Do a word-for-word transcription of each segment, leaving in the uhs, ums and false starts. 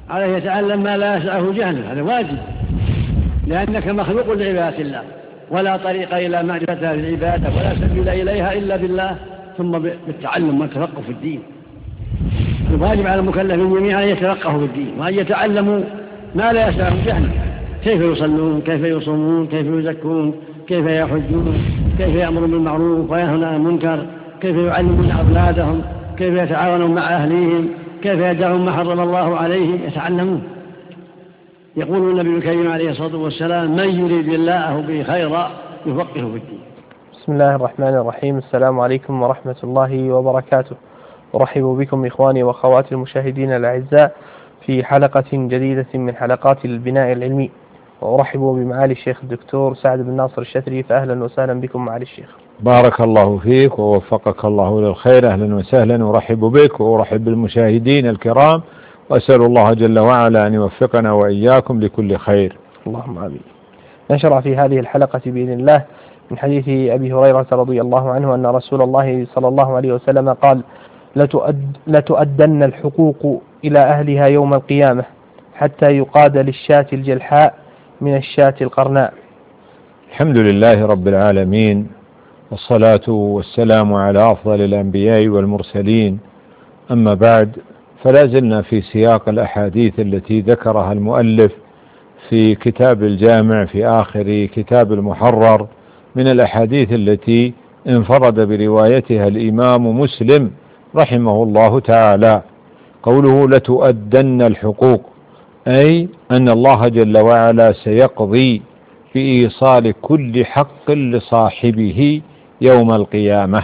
عليه يتعلم ما لا يسعه جهله، هذا واجب، لأنك مخلوق لعبادة الله، ولا طريق إلى معرفتها بالعبادة ولا سبيل إليها إلا بالله، ثم بالتعلم والتفقه في الدين. الواجب على المكلفين جميعا أن يتفقهوا في الدين وأن يتعلموا ما لا يسعهم جهله، كيف يصلون، كيف يصومون، كيف يزكون، كيف يحجون، كيف يأمرون بالمعروف وينهون عن المنكر، كيف يعلمون أولادهم، كيف يتعاونون مع أهليهم، كيف يدعون ما حرم الله عليهم، يتعلمون. يقول النبي الكريم عليه الصلاة والسلام: من يريد الله به خيرا يفقهه في الدين. بسم الله الرحمن الرحيم. السلام عليكم ورحمة الله وبركاته. أرحب بكم إخواني وأخواتي المشاهدين الأعزاء في حلقة جديدة من حلقات البناء العلمي، وأرحب بمعالي الشيخ الدكتور سعد بن ناصر الشتري، فأهلا وسهلا بكم معالي الشيخ. بارك الله فيك ووفقك الله للخير، أهلا وسهلا، أرحب بك وأرحب بالمشاهدين الكرام، وأسأل الله جل وعلا أن يوفقنا وإياكم لكل خير. اللهم آمين. نشرع في هذه الحلقة بإذن الله من حديث أبي هريرة رضي الله عنه أن رسول الله صلى الله عليه وسلم قال: لتؤد لتؤدن الحقوق إلى أهلها يوم القيامة حتى يقاد للشاة الجلحاء من الشاة القرناء. الحمد لله رب العالمين، والصلاة والسلام على أفضل الأنبياء والمرسلين، أما بعد، فلا زلنا في سياق الأحاديث التي ذكرها المؤلف في كتاب الجامع في آخر كتاب المحرر من الأحاديث التي انفرد بروايتها الإمام مسلم رحمه الله تعالى. قوله لتؤدن الحقوق، أي أن الله جل وعلا سيقضي بإيصال كل حق لصاحبه يوم القيامة.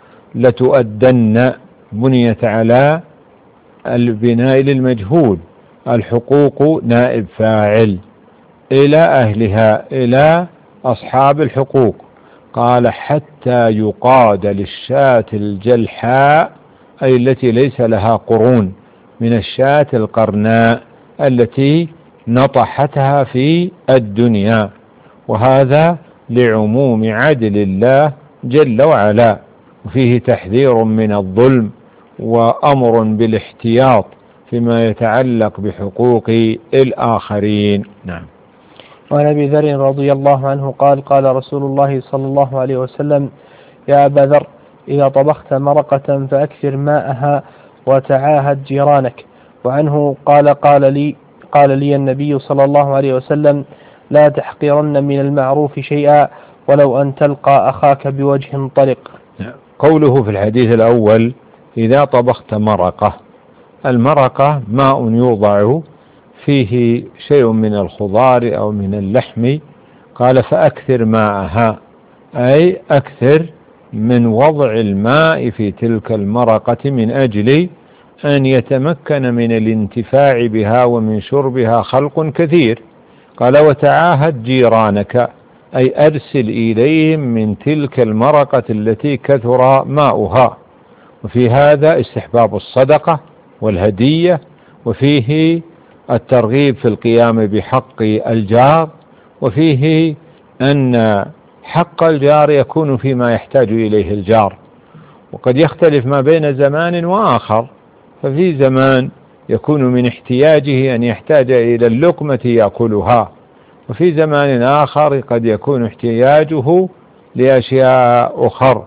لتؤدن بنيت على البناء للمجهول، الحقوق نائب فاعل، إلى أهلها، إلى أصحاب الحقوق. قال حتى يقاد للشاة الجلحاء، أي التي ليس لها قرون، من الشاة القرناء التي نطحتها في الدنيا، وهذا لعموم عدل الله جل وعلا، وفيه تحذير من الظلم وأمر بالاحتياط فيما يتعلق بحقوق الآخرين. نعم. وعن أبي ذر رضي الله عنه قال: قال رسول الله صلى الله عليه وسلم: يا أبا ذر، إذا طبخت مرقة فأكثر ماءها وتعاهد جيرانك. وعنه قال: قال لي قال لي النبي صلى الله عليه وسلم: لا تحقرن من المعروف شيئا ولو أن تلقى أخاك بوجه طلق. قوله في الحديث الأول: إذا طبخت مرقة، المرقة ماء يوضع فيه شيء من الخضار أو من اللحم، قال فأكثر ماءها، أي أكثر من وضع الماء في تلك المرقة من أجل أن يتمكن من الانتفاع بها ومن شربها خلق كثير. قال وتعاهد جيرانك، أي أرسل إليهم من تلك المرقة التي كثر ماؤها. وفي هذا استحباب الصدقة والهدية، وفيه الترغيب في القيام بحق الجار، وفيه أن حق الجار يكون فيما يحتاج إليه الجار، وقد يختلف ما بين زمان وآخر، ففي زمان يكون من احتياجه أن يحتاج إلى اللقمة يأكلها، وفي زمان آخر قد يكون احتياجه لأشياء أخر.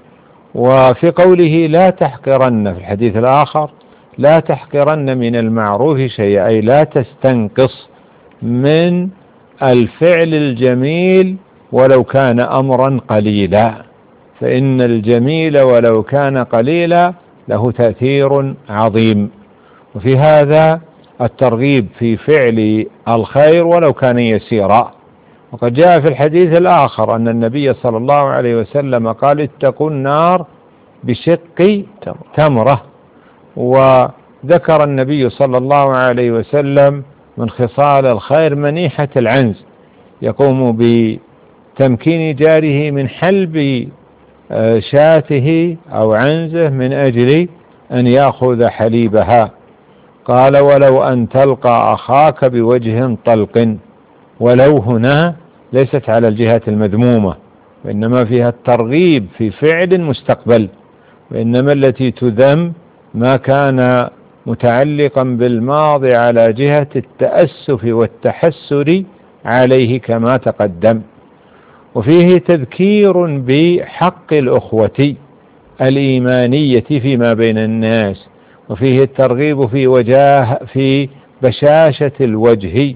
وفي قوله لا تحقرن في الحديث الآخر: لا تحقرن من المعروف شيئا، أي لا تستنقص من الفعل الجميل ولو كان أمرا قليلا، فإن الجميل ولو كان قليلا له تأثير عظيم. وفي هذا الترغيب في فعل الخير ولو كان يسيرا. وقد جاء في الحديث الآخر أن النبي صلى الله عليه وسلم قال: اتقوا النار بشق تمرة. وذكر النبي صلى الله عليه وسلم من خصال الخير منيحة العنز، يقوم بتمكين جاره من حلب شاته أو عنزه من أجل أن يأخذ حليبها. قال ولو أن تلقى أخاك بوجه طلق، ولو هنا ليست على الجهة المذمومة، وإنما فيها الترغيب في فعل مستقبل، وإنما التي تذم ما كان متعلقا بالماضي على جهة التأسف والتحسر عليه كما تقدم. وفيه تذكير بحق الأخوة الإيمانية فيما بين الناس، وفيه الترغيب في وجاه في بشاشة الوجه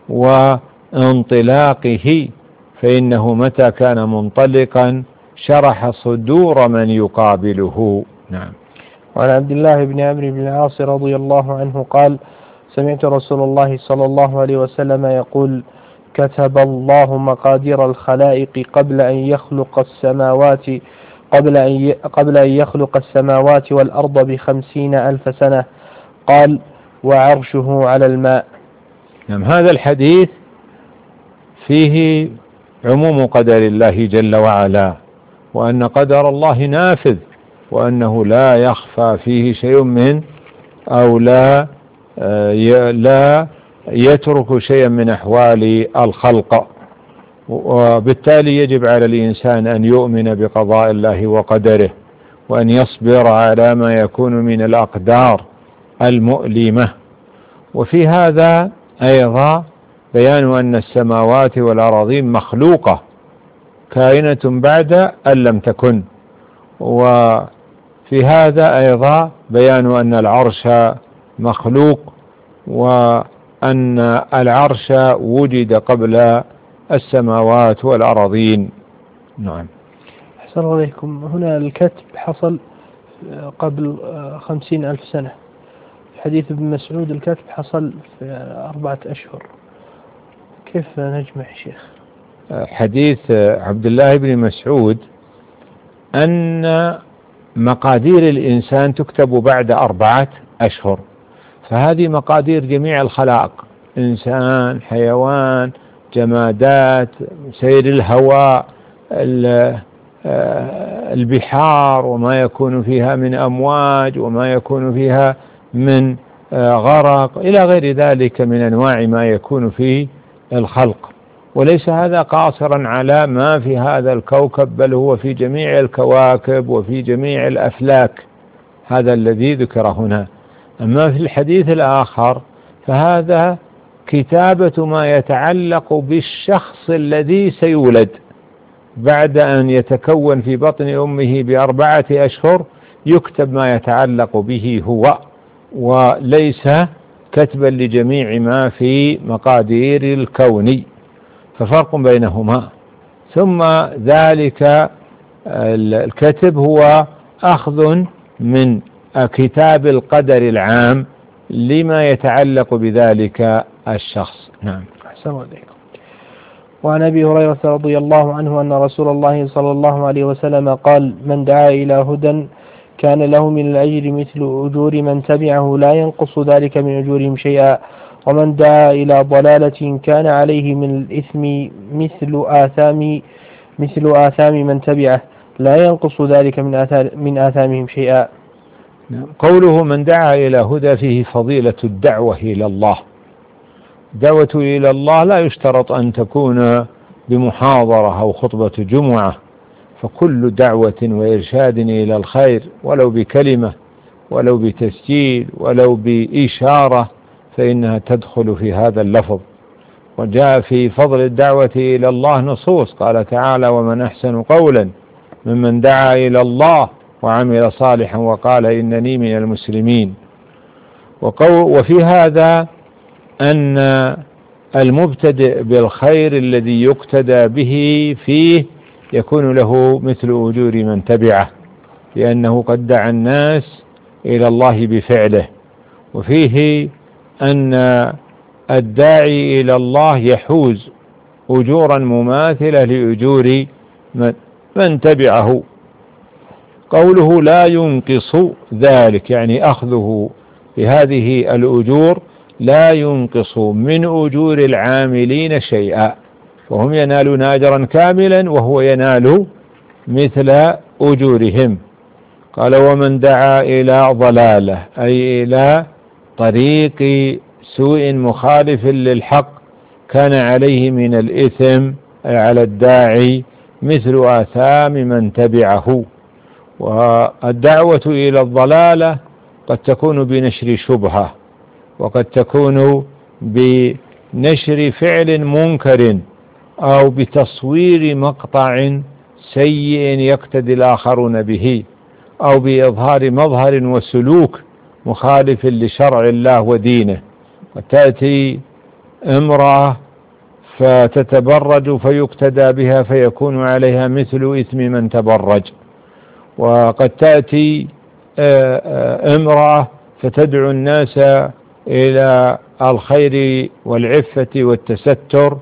وانطلاقه، فإنه متى كان منطلقا شرح صدور من يقابله. نعم. وعن عبد الله بن عمرو بن العاص رضي الله عنه قال: سمعت رسول الله صلى الله عليه وسلم يقول: كتب الله مقادير الخلائق قبل أن يخلق السماوات قبل أن قبل أن يخلق السماوات والأرض بخمسين ألف سنة. قال: وعرشه على الماء. نعم. هذا الحديث فيه عموم قدر الله جل وعلا، وأن قدر الله نافذ، وأنه لا يخفى فيه شيء من أو لا لا يترك شيئا من أحوال الخلق. وبالتالي يجب على الإنسان أن يؤمن بقضاء الله وقدره، وأن يصبر على ما يكون من الأقدار المؤلمة. وفي هذا أيضا بيان أن السماوات والأراضين مخلوقة كائنة بعد أن لم تكن. وفي هذا أيضا بيان أن العرش مخلوق، وأن العرش وجد قبل السماوات والأراضين. نعم. أحسن الله عليكم. هنا الكتب حصل قبل خمسين ألف سنة، في حديث ابن مسعود الكتب حصل في أربعة أشهر، كيف نجمع شيخ؟ حديث عبد الله بن مسعود أن مقادير الإنسان تكتب بعد أربعة أشهر، فهذه مقادير جميع الخلائق، إنسان، حيوان، جمادات، سير الهواء، البحار وما يكون فيها من أمواج وما يكون فيها من غرق إلى غير ذلك من أنواع ما يكون في الخلق. وليس هذا قاصرا على ما في هذا الكوكب، بل هو في جميع الكواكب وفي جميع الأفلاك، هذا الذي ذكر هنا. أما في الحديث الآخر فهذا كتابة ما يتعلق بالشخص الذي سيولد بعد أن يتكون في بطن أمه بأربعة أشهر، يكتب ما يتعلق به هو، وليس كتبا لجميع ما في مقادير الكون، ففرق بينهما. ثم ذلك الكتب هو أخذ من كتاب القدر العام لما يتعلق بذلك الشخص. نعم. أحسن عليكم. وعن أبي هريرة رضي الله عنه أن رسول الله صلى الله عليه وسلم قال: من دعا إلى هدى كان له من الأجر مثل أجور من تبعه لا ينقص ذلك من أجورهم شيئا، ومن دعا إلى ضلالة كان عليه من الإثم مثل آثام مثل آثام من تبعه لا ينقص ذلك من آثار من آثامهم شيئا. قوله من دعا إلى هدى فيه فضيلة الدعوة إلى الله. دعوة إلى الله لا يشترط أن تكون بمحاضرة أو خطبة جمعة، فكل دعوة وإرشاد إلى الخير ولو بكلمة ولو بتسجيل ولو بإشارة فإنها تدخل في هذا اللفظ. وجاء في فضل الدعوة إلى الله نصوص، قال تعالى: ومن أحسن قولا ممن دعا إلى الله وعمل صالحا وقال إنني من المسلمين. وفي هذا أن المبتدئ بالخير الذي يقتدى به فيه يكون له مثل أجور من تبعه، لأنه قد دعا الناس إلى الله بفعله. وفيه أن الداعي إلى الله يحوز أجورا مماثلة لأجور من تبعه. قوله لا ينقص ذلك يعني أخذه بهذه الأجور لا ينقص من أجور العاملين شيئا، وهم ينالون أجرا كاملا وهو ينال مثل أجورهم. قال: ومن دعا إلى ضلالة أي إلى طريق سوء مخالف للحق كان عليه من الإثم أي على الداعي مثل آثام من تبعه. والدعوة إلى الضلالة قد تكون بنشر شبهة، وقد تكون بنشر فعل منكر، أو بتصوير مقطع سيء يقتدي الآخرون به، أو بإظهار مظهر وسلوك مخالف لشرع الله ودينه. وتأتي امرأة فتتبرج فيقتدى بها فيكون عليها مثل إثم من تبرج. وقد تأتي امرأة فتدعو الناس إلى الخير والعفة والتستر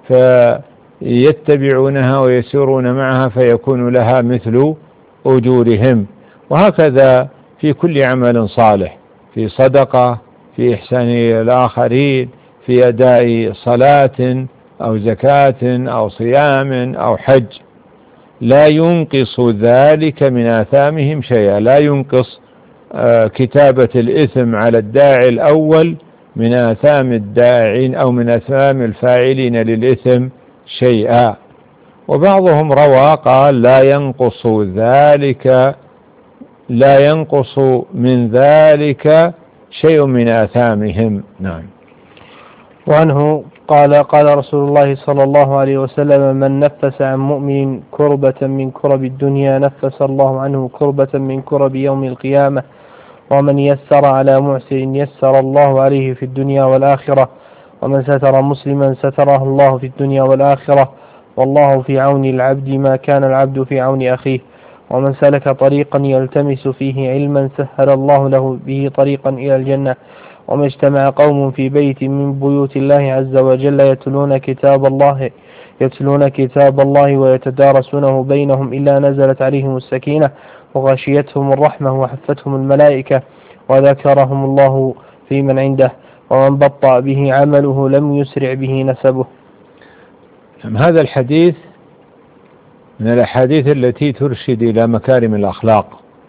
فيتبعونها ويسيرون معها فيكون لها مثل أجورهم. وهكذا في كل عمل صالح، في صدقة، في إحسان الآخرين، في أداء صلاة أو زكاة أو صيام أو حج، لا ينقص ذلك من آثامهم شيئا. لا ينقص كتابة الإثم على الداعي الأول من آثام الداعين أو من آثام الفاعلين للإثم شيئا. وبعضهم روى قال لا ينقص ذلك لا ينقص من ذلك شيء من آثامهم. نعم. وعنه قال قال رسول الله صلى الله عليه وسلم: من نفس عن مؤمن كربة من كرب الدنيا نفس الله عنه كربة من كرب يوم القيامة، ومن يسر على معسر يسر الله عليه في الدنيا والآخرة، ومن ستر مسلما ستره الله في الدنيا والآخرة، والله في عون العبد ما كان العبد في عون أخيه. ومن سلك طريقا يلتمس فيه علما سهل الله له به طريقا إلى الجنة. وما اجتمع قوم في بيت من بيوت الله عز وجل يتلون كتاب الله يتلون كتاب الله ويتدارسونه بينهم إلا نزلت عليهم السكينة وغشيتهم الرحمة وحفتهم الملائكة وذكرهم الله في من عنده. ومن بطأ به عمله لم يسرع به نسبه. هذا الحديث من الأحاديث التي ترشد إلى مكارم الأخلاق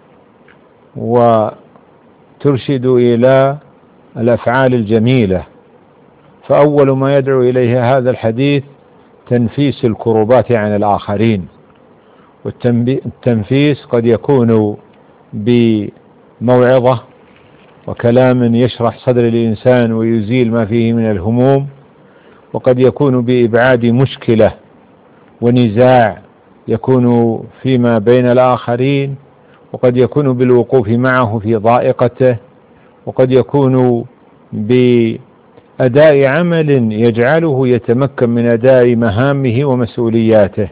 وترشد إلى الأفعال الجميلة. فأول ما يدعو إليه هذا الحديث تنفيس الكربات عن الآخرين. والتنفيس قد يكون بموعظة وكلام يشرح صدر الإنسان ويزيل ما فيه من الهموم، وقد يكون بإبعاد مشكلة ونزاع يكون فيما بين الآخرين، وقد يكون بالوقوف معه في ضائقته، وقد يكون بأداء عمل يجعله يتمكن من أداء مهامه ومسؤولياته.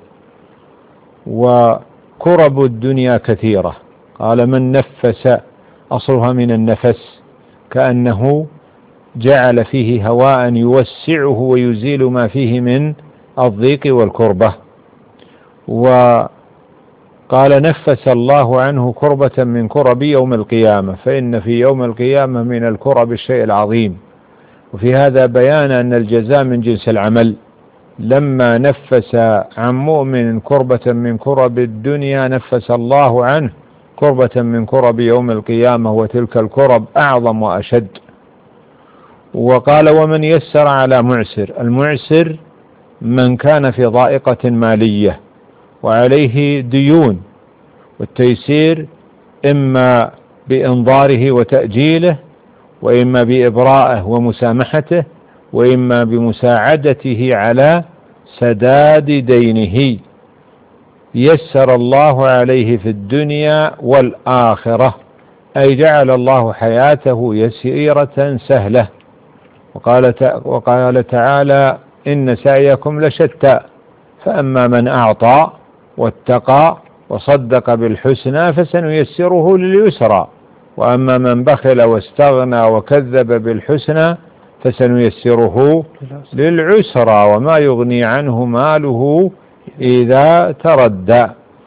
وكرب الدنيا كثيرة. قال من نفس، أصلها من النفس، كأنه جعل فيه هواء يوسعه ويزيل ما فيه من الضيق والكربة. وقال نفس الله عنه كربة من كرب يوم القيامة، فإن في يوم القيامة من الكرب الشيء العظيم. وفي هذا بيان أن الجزاء من جنس العمل. لما نفس عن مؤمن كربة من كرب الدنيا نفس الله عنه كربة من كرب يوم القيامة، وتلك الكرب أعظم وأشد. وقال ومن يسر على معسر. المعسر من كان في ضائقة مالية وعليه ديون، والتيسير إما بإنظاره وتأجيله، وإما بإبراءه ومسامحته، وإما بمساعدته على سداد دينه. يسر الله عليه في الدنيا والآخرة، أي جعل الله حياته يسيرة سهلة. وقال وقال تعالى إن سعيكم لشتى، فأما من أعطى واتقى وصدق بالحسنى فسنيسره لليسرى، وأما من بخل واستغنى وكذب بالحسنى فسنيسره للعسرى، وما يغني عنه ماله إذا تردى.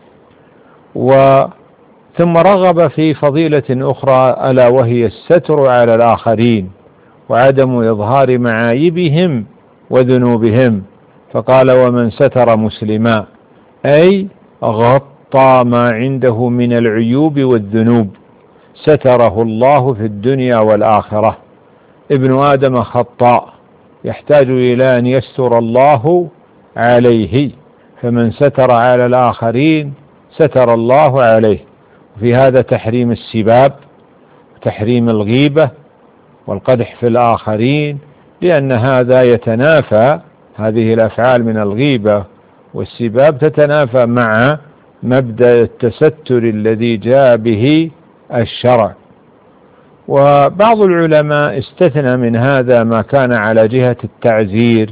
ثم رغب في فضيلة أخرى ألا وهي الستر على الآخرين وعدم إظهار معايبهم وذنوبهم. فقال ومن ستر مسلما، أي غطى ما عنده من العيوب والذنوب، ستره الله في الدنيا والآخرة. ابن آدم خطاء يحتاج إلى أن يستر الله عليه، فمن ستر على الآخرين ستر الله عليه. وفي هذا تحريم السباب، تحريم الغيبة والقدح في الآخرين، لأن هذا يتنافى، هذه الأفعال من الغيبة والسباب تتنافى مع مبدأ التستر الذي جاء به الشرع. وبعض العلماء استثنى من هذا ما كان على جهة التعزير،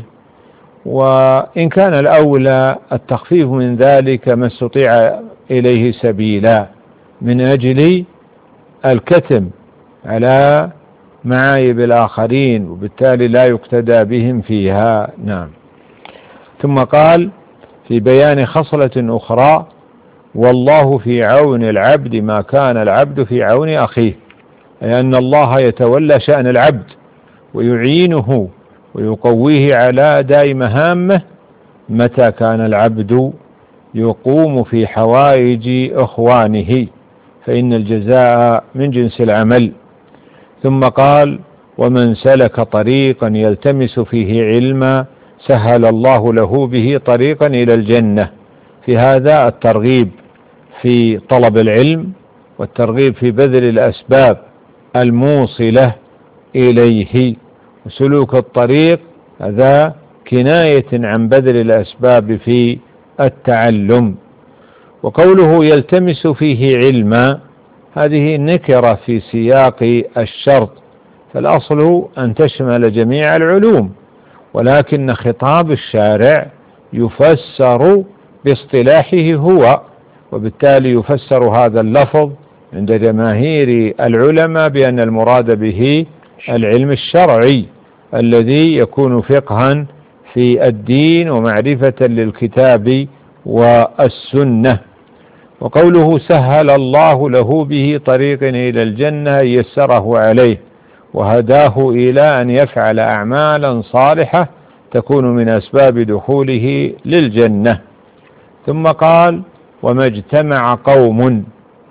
وإن كان الأولى التخفيف من ذلك ما استطيع إليه سبيلا من أجل الكتم على معايب الآخرين، وبالتالي لا يقتدى بهم فيها. نعم. ثم قال في بيان خصلة أخرى: والله في عون العبد ما كان العبد في عون أخيه، أي أن الله يتولى شأن العبد ويعينه ويقويه على أداء مهامه متى كان العبد يقوم في حوائج إخوانه، فإن الجزاء من جنس العمل. ثم قال: ومن سلك طريقا يلتمس فيه علما سهل الله له به طريقا إلى الجنة. في هذا الترغيب في طلب العلم والترغيب في بذل الأسباب الموصلة إليه، وسلوك الطريق هذا كناية عن بذل الأسباب في التعلم. وقوله يلتمس فيه علما هذه نكرة في سياق الشرط، فالأصل أن تشمل جميع العلوم، ولكن خطاب الشارع يفسر باصطلاحه هو، وبالتالي يفسر هذا اللفظ عند جماهير العلماء بأن المراد به العلم الشرعي الذي يكون فقها في الدين ومعرفة للكتاب والسنة. وقوله سهل الله له به طريق إلى الجنة يسره عليه وهداه إلى أن يفعل أعمالا صالحة تكون من أسباب دخوله للجنة. ثم قال: وما اجتمع قوم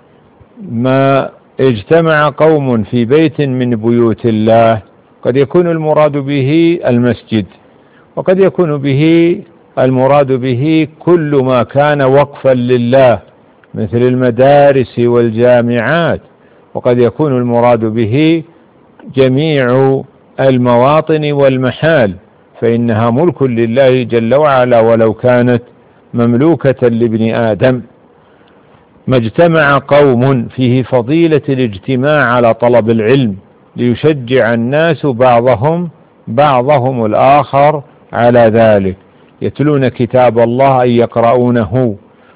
ما اجتمع قوم في بيت من بيوت الله، قد يكون المراد به المسجد، وقد يكون به المراد به كل ما كان وقفا لله مثل المدارس والجامعات، وقد يكون المراد به جميع المواطن والمحال، فإنها ملك لله جل وعلا ولو كانت مملوكة لابن آدم. ما اجتمع قوم فيه فضيلة الاجتماع على طلب العلم ليشجع الناس بعضهم بعضهم الآخر على ذلك، يتلون كتاب الله أي يقرؤونه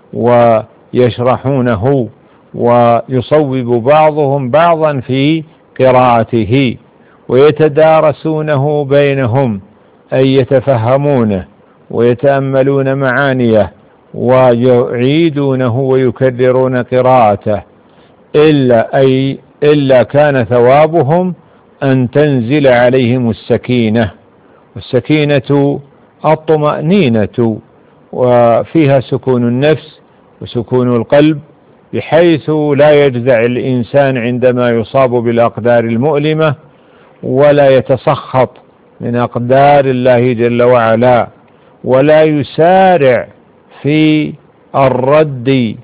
ويشرحونه ويصوب بعضهم بعضا في قراءته، ويتدارسونه بينهم أي يتفهمونه ويتأملون معانيه ويعيدونه ويكررون قراءته، إلا أي إلا كان ثوابهم أن تنزل عليهم السكينة، والسكينة الطمأنينة، وفيها سكون النفس وسكون القلب، بحيث لا يجزع الإنسان عندما يصاب بالأقدار المؤلمة ولا يتسخط من أقدار الله جل وعلا، ولا يسارع في الرد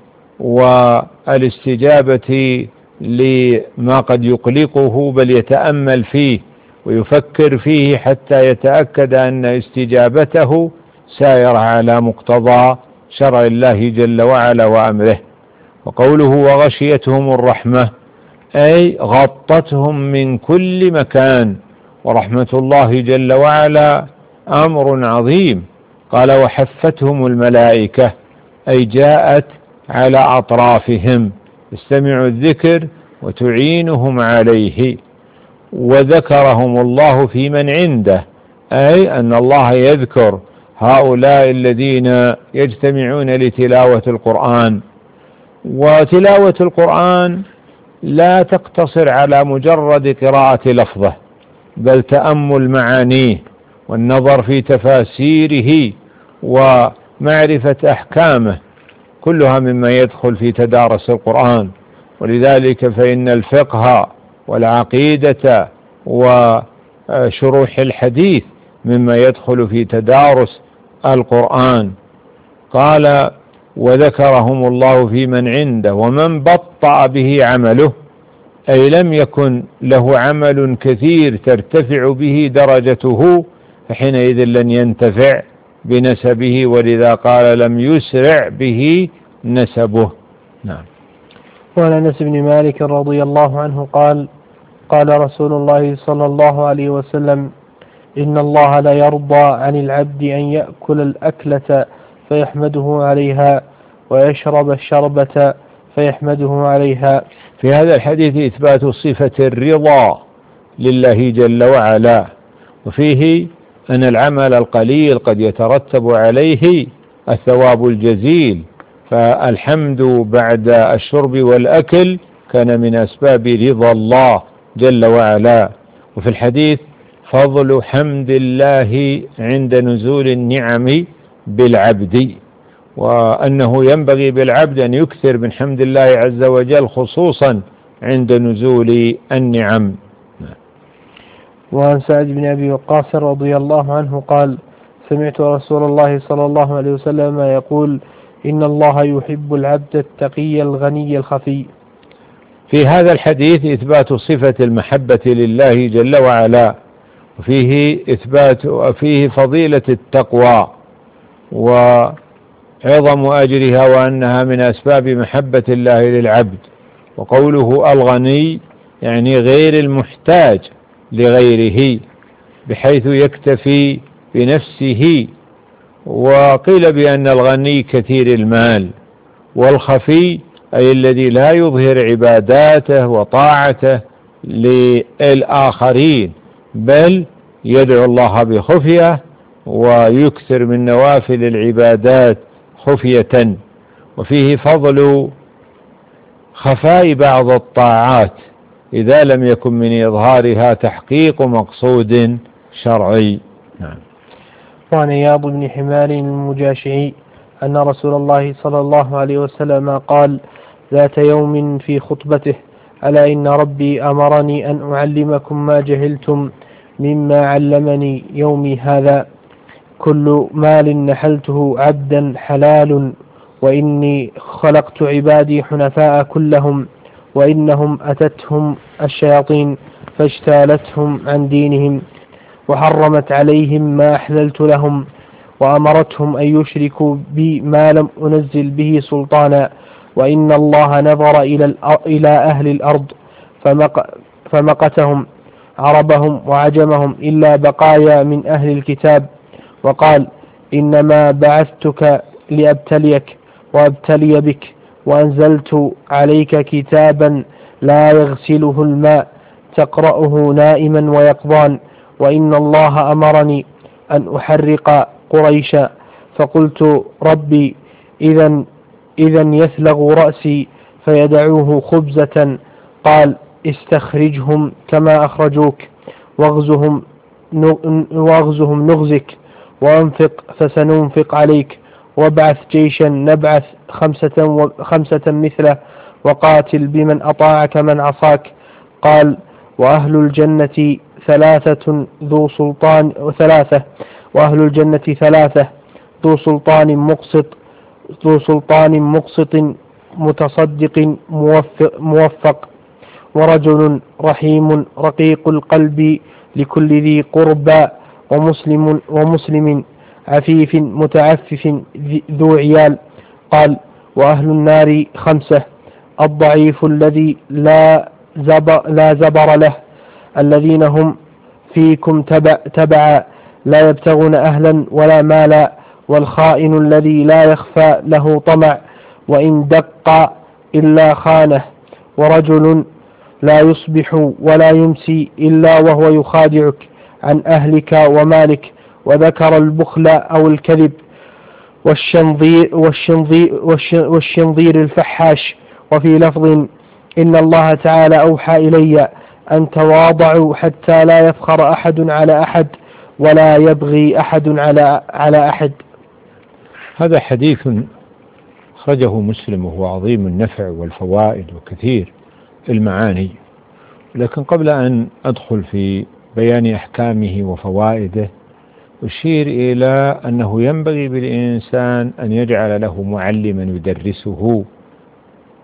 والاستجابة لما قد يقلقه، بل يتأمل فيه ويفكر فيه حتى يتأكد أن استجابته سائرة على مقتضى شرع الله جل وعلا وأمره. وقوله وغشيتهم الرحمة أي غطتهم من كل مكان، ورحمة الله جل وعلا أمر عظيم. قال وحفتهم الملائكة أي جاءت على أطرافهم تستمع الذكر وتعينهم عليه. وذكرهم الله في من عنده أي أن الله يذكر هؤلاء الذين يجتمعون لتلاوة القرآن. وتلاوة القرآن لا تقتصر على مجرد قراءة لفظه، بل تأمل معانيه والنظر في تفاسيره ومعرفة أحكامه، كلها مما يدخل في تدارس القرآن. ولذلك فإن الفقه والعقيدة وشروح الحديث مما يدخل في تدارس القرآن. قال وذكرهم الله في من عنده ومن بطأ به عمله أي لم يكن له عمل كثير ترتفع به درجته، فحينئذ لن ينتفع بنسبه، ولذا قال لم يسرع به نسبه. نعم. وعن أنس بن مالك رضي الله عنه قال قال رسول الله صلى الله عليه وسلم: إن الله لا يرضى عن العبد أن يأكل الأكلة فيحمده عليها ويشرب الشربة فيحمده عليها. في هذا الحديث إثبات صفة الرضا لله جل وعلا، وفيه أن العمل القليل قد يترتب عليه الثواب الجزيل، فالحمد بعد الشرب والأكل كان من أسباب رضا الله جل وعلا. وفي الحديث فضل حمد الله عند نزول النعم بالعبد، وأنه ينبغي بالعبد أن يكثر من حمد الله عز وجل خصوصا عند نزول النعم. وعن سعد بن أبي وقاص رضي الله عنه قال: سمعت رسول الله صلى الله عليه وسلم يقول: إن الله يحب العبد التقي الغني الخفي. في هذا الحديث إثبات صفة المحبة لله جل وعلا، وفيه إثبات وفيه فضيلة التقوى وعظم أجرها، وأنها من أسباب محبة الله للعبد. وقوله الغني يعني غير المحتاج لغيره، بحيث يكتفي بنفسه. وقيل بأن الغني كثير المال، والخفي أي الذي لا يظهر عباداته وطاعته للآخرين، بل يدعو الله بخفية ويكثر من نوافل العبادات خفية. وفيه فضل خفاء بعض الطاعات إذا لم يكن من إظهارها تحقيق مقصود شرعي. نعم. وعن عياض بن حمار المجاشعي أن رسول الله صلى الله عليه وسلم قال ذات يوم في خطبته: ألا إن ربي أمرني أن أعلمكم ما جهلتم مما علمني يومي هذا. كل مال نحلته عبدا حلال، وإني خلقت عبادي حنفاء كلهم، وإنهم أتتهم الشياطين فاجتالتهم عن دينهم، وحرمت عليهم ما أحللت لهم، وأمرتهم أن يشركوا بي ما لم أنزل به سلطانا. وإن الله نظر إلى إلى أهل الأرض فمق فمقتهم عربهم وعجمهم إلا بقايا من أهل الكتاب، وقال: إنما بعثتك لأبتليك وأبتلي بك، وأنزلت عليك كتابا لا يغسله الماء تقرأه نائما ويقظان. وإن الله أمرني أن أحرق قريشا، فقلت: ربي إذا إذا يثلغ رأسي فيدعوه خبزة. قال: استخرجهم كما أخرجوك، واغزهم واغزهم نغزك، وأنفق فسننفق عليك، وابعث جيشا نبعث خمسة, خمسة مثله، وقاتل بمن أطاعك من عصاك. قال: وأهل الجنة ثلاثة ذو سلطان وثلاثة وأهل الجنة ثلاثة ذو سلطان مقسط ذو سلطان مقسط متصدق موفق, موفق ورجل رحيم رقيق القلب لكل ذي قربى، ومسلم ومسلم عفيف متعفف ذو عيال. قال: وأهل النار خمسة: الضعيف الذي لا زبر, لا زبر له، الذين هم فيكم تبع تبعا لا يبتغون أهلا ولا مالا، والخائن الذي لا يخفى له طمع وإن دق إلا خانه، ورجل لا يصبح ولا يمسي إلا وهو يخادعك عن أهلك ومالك. وذكر البخل أو الكذب والشنظير, والشنظير, والشنظير الفحاش. وفي لفظ: إن الله تعالى أوحى إلي أن تواضعوا حتى لا يفخر أحد على أحد ولا يبغي أحد على على أحد. هذا حديث أخرجه مسلم، وهو عظيم النفع والفوائد وكثير المعاني. لكن قبل أن أدخل في بيان أحكامه وفوائده، أشير إلى أنه ينبغي بالإنسان أن يجعل له معلما يدرسه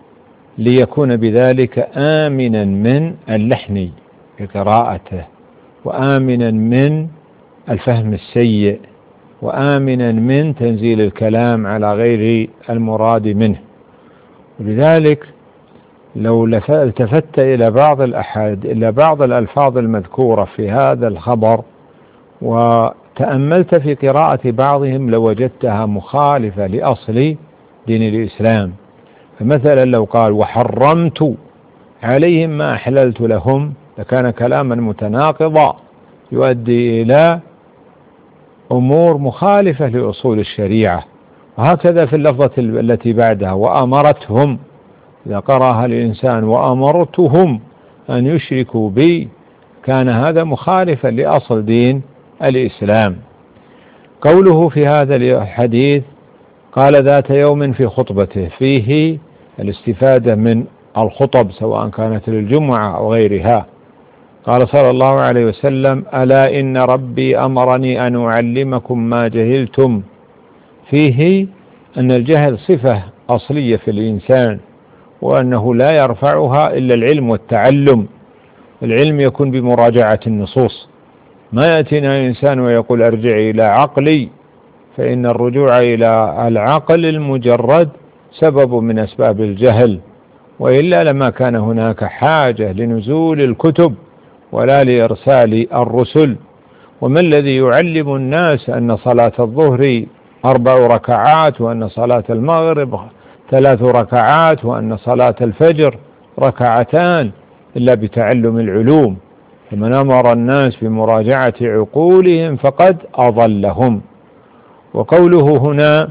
ليكون بذلك آمنا من اللحن في قراءته، وآمنا من الفهم السيء، وآمنا من تنزيل الكلام على غير المراد منه. ولذلك لو التفت إلى بعض الأحاد إلى بعض الألفاظ المذكورة في هذا الخبر وتأملت في قراءة بعضهم لوجدتها مخالفة لأصل دين الإسلام. فمثلا لو قال وحرمت عليهم ما أحللت لهم لكان كلاما متناقضا يؤدي إلى أمور مخالفة لأصول الشريعة. وهكذا في اللفظة التي بعدها وأمرتهم، إذا قرأها الإنسان وأمرتهم أن يشركوا بي كان هذا مخالفا لأصل دين الإسلام. قوله في هذا الحديث قال ذات يوم في خطبته فيه الاستفادة من الخطب سواء كانت للجمعة أو غيرها. قال صلى الله عليه وسلم ألا إن ربي أمرني أن أعلمكم ما جهلتم، فيه أن الجهل صفة أصلية في الإنسان وأنه لا يرفعها إلا العلم والتعلم. العلم يكون بمراجعة النصوص، ما يأتينا إنسان ويقول أرجع إلى عقلي، فإن الرجوع إلى العقل المجرد سبب من أسباب الجهل، وإلا لما كان هناك حاجة لنزول الكتب ولا لإرسال الرسل. وما الذي يعلم الناس أن صلاة الظهر أربع ركعات وأن صلاة المغرب ثلاث ركعات وأن صلاة الفجر ركعتان إلا بتعلم العلوم؟ فمن أمر الناس بمراجعة عقولهم فقد أضلهم. وقوله هنا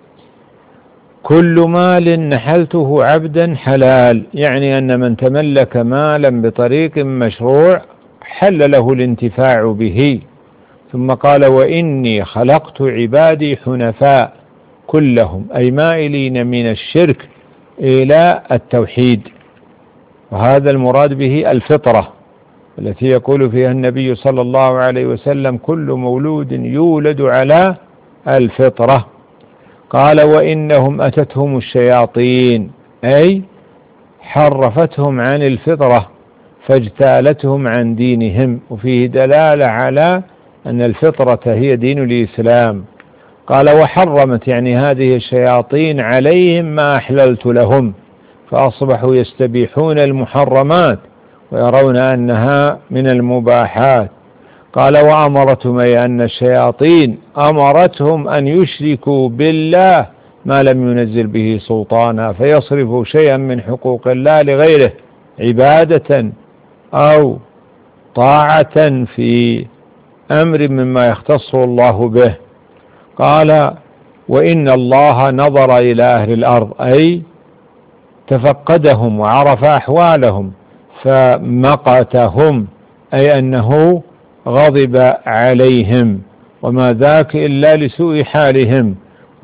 كل مال نحلته عبدا حلال، يعني أن من تملك مالا بطريق مشروع حل له الانتفاع به. ثم قال وإني خلقت عبادي حنفاء كلهم، أي مائلين من الشرك إلى التوحيد، وهذا المراد به الفطرة التي يقول فيها النبي صلى الله عليه وسلم كل مولود يولد على الفطرة. قال وإنهم أتتهم الشياطين، أي حرفتهم عن الفطرة فاجتالتهم عن دينهم، وفيه دلالة على أن الفطرة هي دين الإسلام. قال وحرمت، يعني هذه الشياطين عليهم ما أحللت لهم، فأصبحوا يستبيحون المحرمات ويرون أنها من المباحات. قال وأمرتهم، أي أن الشياطين أمرتهم أن يشركوا بالله ما لم ينزل به سلطانا، فيصرفوا شيئا من حقوق الله لغيره عبادة أو طاعة في أمر مما يختص الله به. قال وإن الله نظر إلى أهل الأرض، أي تفقدهم وعرف أحوالهم فمقتهم، أي أنه غضب عليهم، وما ذاك إلا لسوء حالهم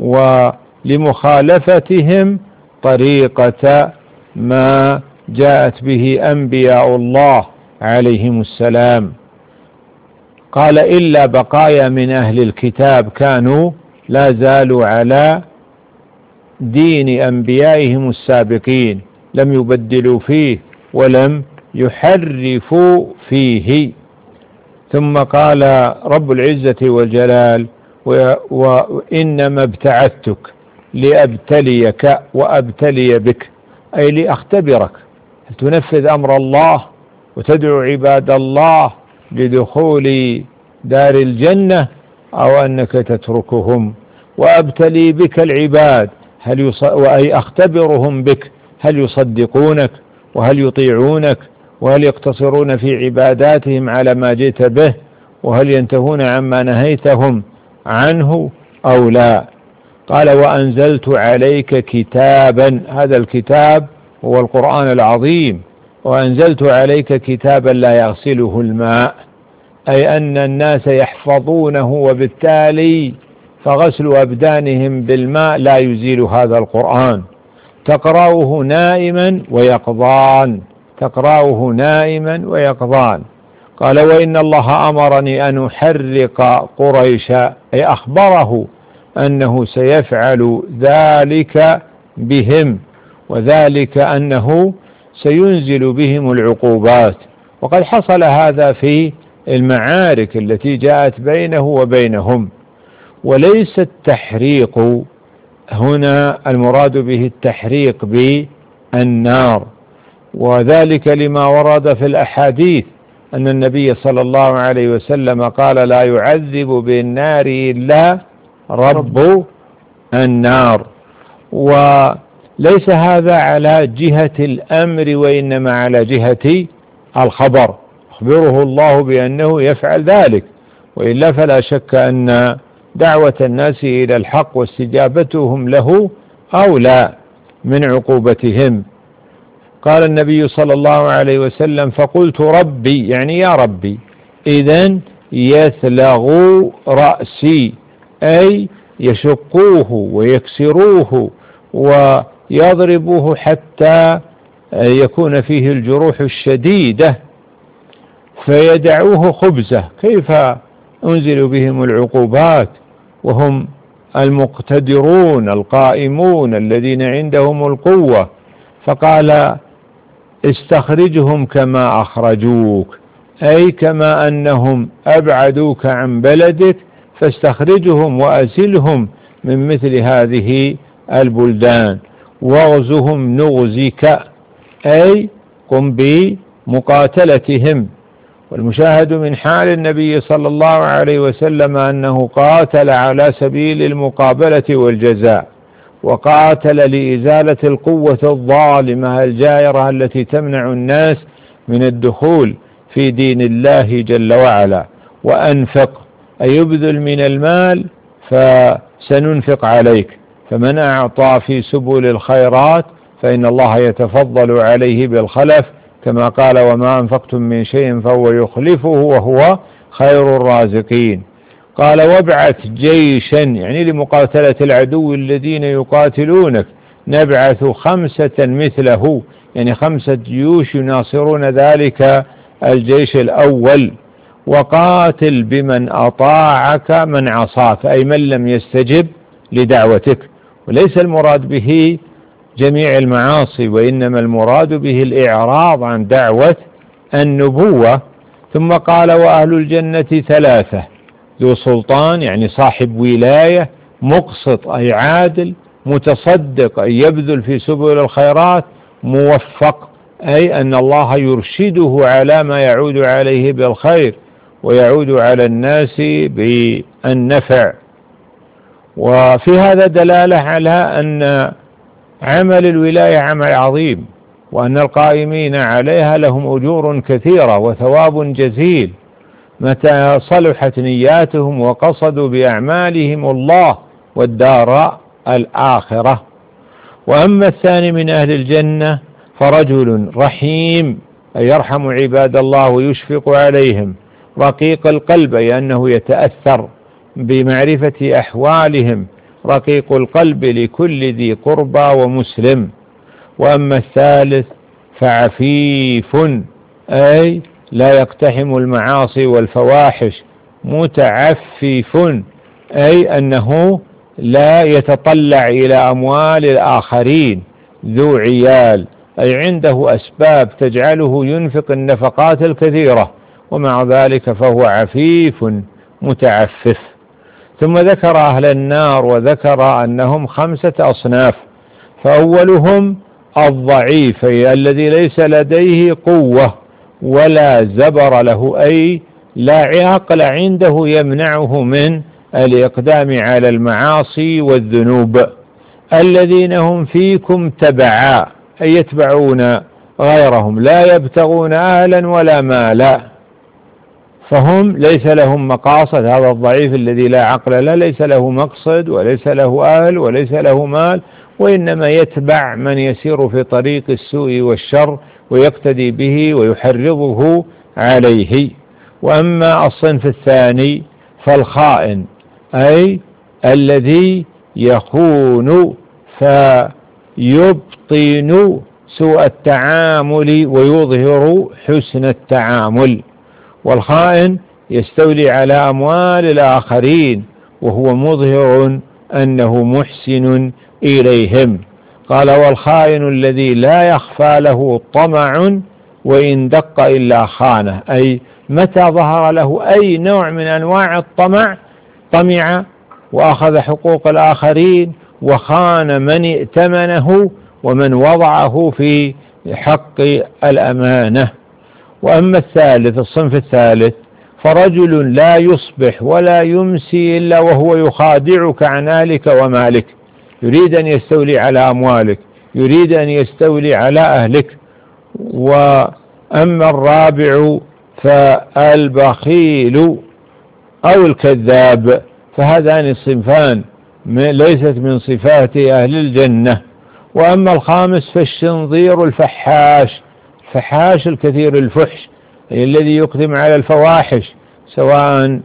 ولمخالفتهم طريقة ما جاءت به أنبياء الله عليهم السلام. قال إلا بقايا من أهل الكتاب كانوا لا زالوا على دين أنبيائهم السابقين، لم يبدلوا فيه ولم يحرفوا فيه. ثم قال رب العزة والجلال وإنما ابتعثتك لأبتليك وأبتلي بك، أي لأختبرك هل تنفذ أمر الله وتدعو عباد الله لدخول دار الجنة أو أنك تتركهم، وأبتلي بك العباد هل يص... وأي أختبرهم بك هل يصدقونك وهل يطيعونك وهل يقتصرون في عباداتهم على ما جئت به وهل ينتهون عما نهيتهم عنه أو لا. قال وأنزلت عليك كتابا، هذا الكتاب هو القرآن العظيم، وأنزلت عليك كتابا لا يغسله الماء، أي أن الناس يحفظونه وبالتالي فغسل أبدانهم بالماء لا يزيل هذا القرآن. تقرأه نائما ويقظان، تقرأه نائما ويقظان. قال وإن الله أمرني أن أحرق قريش، أي أخبره أنه سيفعل ذلك بهم وذلك أنه سينزل بهم العقوبات. وقد حصل هذا في المعارك التي جاءت بينه وبينهم. وليس التحريق هنا المراد به التحريق بالنار، وذلك لما ورد في الأحاديث أن النبي صلى الله عليه وسلم قال لا يعذب بالنار إلا رب النار. وليس هذا على جهة الأمر وإنما على جهة الخبر، أخبره الله بأنه يفعل ذلك، وإلا فلا شك أن دعوة الناس إلى الحق واستجابتهم له أولى من عقوبتهم. قال النبي صلى الله عليه وسلم فقلت ربي، يعني يا ربي، إذن يثلغ رأسي، أي يشقوه ويكسروه ويضربوه حتى يكون فيه الجروح الشديدة فيدعوه خبزه. كيف أنزل بهم العقوبات وهم المقتدرون القائمون الذين عندهم القوة؟ فقال استخرجهم كما أخرجوك، أي كما أنهم أبعدوك عن بلدك فاستخرجهم وأزلهم من مثل هذه البلدان، واغزهم نغزك، أي قم بمقاتلتهم. والمشاهد من حال النبي صلى الله عليه وسلم أنه قاتل على سبيل المقابلة والجزاء، وقاتل لإزالة القوة الظالمة الجائرة التي تمنع الناس من الدخول في دين الله جل وعلا. وأنفق، أي يبذل من المال فسننفق عليك، فمن أعطى في سبل الخيرات فإن الله يتفضل عليه بالخلف، كما قال وما أنفقتم من شيء فهو يخلفه وهو خير الرازقين. قال وابعث جيشا، يعني لمقاتلة العدو الذين يقاتلونك، نبعث خمسة مثله، يعني خمسة جيوش يناصرون ذلك الجيش الأول. وقاتل بمن أطاعك من عصاك، أي من لم يستجب لدعوتك. وليس المراد به جميع المعاصي، وإنما المراد به الإعراض عن دعوة النبوة. ثم قال وأهل الجنة ثلاثة، ذو سلطان يعني صاحب ولاية، مقسط أي عادل، متصدق أي يبذل في سبل الخيرات، موفق أي أن الله يرشده على ما يعود عليه بالخير ويعود على الناس بالنفع. وفي هذا دلالة على أن عمل الولاية عمل عظيم، وأن القائمين عليها لهم أجور كثيرة وثواب جزيل متى صلحت نياتهم وقصدوا بأعمالهم الله والدار الآخرة. وأما الثاني من أهل الجنة فرجل رحيم، أي يرحم عباد الله ويشفق عليهم، رقيق القلب، أي أنه يتأثر بمعرفة أحوالهم، رقيق القلب لكل ذي قربى ومسلم. وأما الثالث فعفيف، أي لا يقتحم المعاصي والفواحش، متعفف، أي أنه لا يتطلع إلى أموال الآخرين، ذو عيال، أي عنده أسباب تجعله ينفق النفقات الكثيرة، ومع ذلك فهو عفيف متعفف. ثم ذكر أهل النار وذكر أنهم خمسة أصناف. فأولهم الضعيف، أي الذي ليس لديه قوة ولا زبر له، أي لا عقل عنده يمنعه من الإقدام على المعاصي والذنوب، الذين هم فيكم تبعا، أي يتبعون غيرهم، لا يبتغون أهلا ولا مالا، فهم ليس لهم مقاصد. هذا الضعيف الذي لا عقل له ليس له مقصد وليس له أهل وليس له مال، وإنما يتبع من يسير في طريق السوء والشر ويقتدي به ويحرضه عليه. وأما الصنف الثاني فالخائن، أي الذي يخون فيبطن سوء التعامل ويظهر حسن التعامل. والخائن يستولي على أموال الآخرين وهو مظهر أنه محسن إليهم. قال والخائن الذي لا يخفى له طمع وإن دق إلا خانه، أي متى ظهر له أي نوع من أنواع الطمع طمع وأخذ حقوق الآخرين وخان من ائتمنه ومن وضعه في حق الأمانة. وأما الثالث الصنف الثالث فرجل لا يصبح ولا يمسي إلا وهو يخادعك عن أهلك ومالك، يريد أن يستولي على أموالك، يريد أن يستولي على أهلك. وأما الرابع فالبخيل أو الكذاب، فهذان الصنفان ليست من صفات أهل الجنة. وأما الخامس فالشنظير الفحاش، الفحاش الكثير الفحش الذي يقدم على الفواحش سواء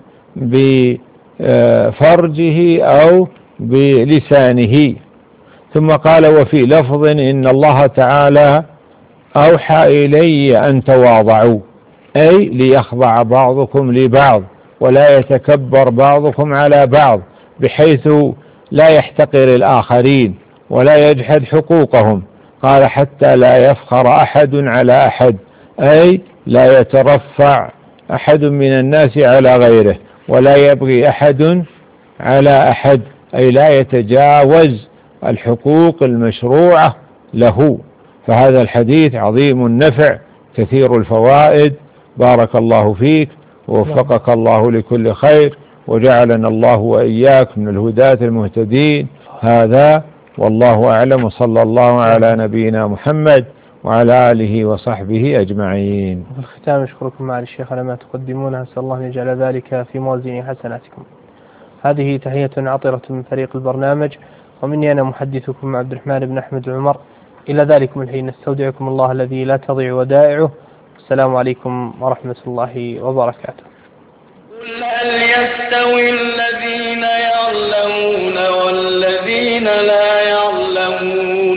بفرجه أو بلسانه. ثم قال وفي لفظ إن الله تعالى أوحى إلي أن تواضعوا، أي ليخضع بعضكم لبعض ولا يتكبر بعضكم على بعض بحيث لا يحتقر الآخرين ولا يجحد حقوقهم. قال حتى لا يفخر أحد على أحد، أي لا يترفع أحد من الناس على غيره ولا يبغي أحد على أحد، أي لا يتجاوز الحقوق المشروعة له. فهذا الحديث عظيم النفع كثير الفوائد. بارك الله فيك ووفقك الله لكل خير وجعلنا الله وإياك من الهداة المهتدين. هذا والله أعلم، وصلى الله على نبينا محمد وعلى آله وصحبه أجمعين. وفي الختام أشكركم مع الشيخ على ما تقدمون، أسأل الله أن يجعل ذلك في موازين حسناتكم. هذه تحية عطرة من فريق البرنامج، ومني أنا محدثكم عبد الرحمن بن أحمد عمر. إلى ذلكم الحين نستودعكم الله الذي لا تضيع ودائعه. السلام عليكم ورحمة الله وبركاته. قل هل يستوي الذين يعلمون والذين لا يعلمون،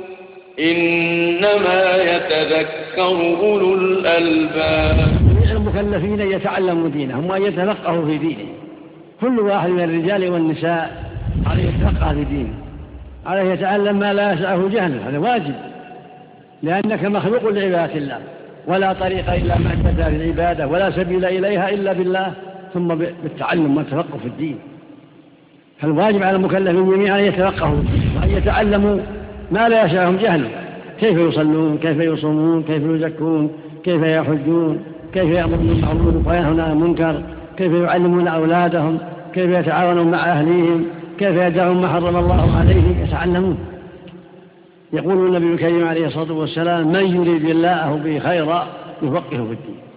إنما يتذكر أولو الألباب. المكلفين يتعلموا دينهم وأن يتفقهوا في دينهم. كل واحد من الرجال والنساء عليه يتفقه في دينه، عليه يتعلم ما لا يسعه جهله، هذا واجب، لأنك مخلوق لعبادة الله، ولا طريق إلا معرفة العبادة ولا سبيل إليها إلا بالله، ثم بالتعلم والتفقه في الدين. فالواجب على المكلفين جميعا أن يتفقهوا وأن يتعلموا ما لا يسعهم جهله، كيف يصلون، كيف يصومون، كيف يزكون، كيف يحجون، كيف يأمرون بالمعروف وينهون عن المنكر، كيف يعلمون أولادهم، كيف يتعاونون مع أهليهم، كيف يدعون ما حرم الله عليهم، يتعلمون. يقول النبي الكريم عليه الصلاة والسلام من يريد الله به خيرا يفقهه في الدين.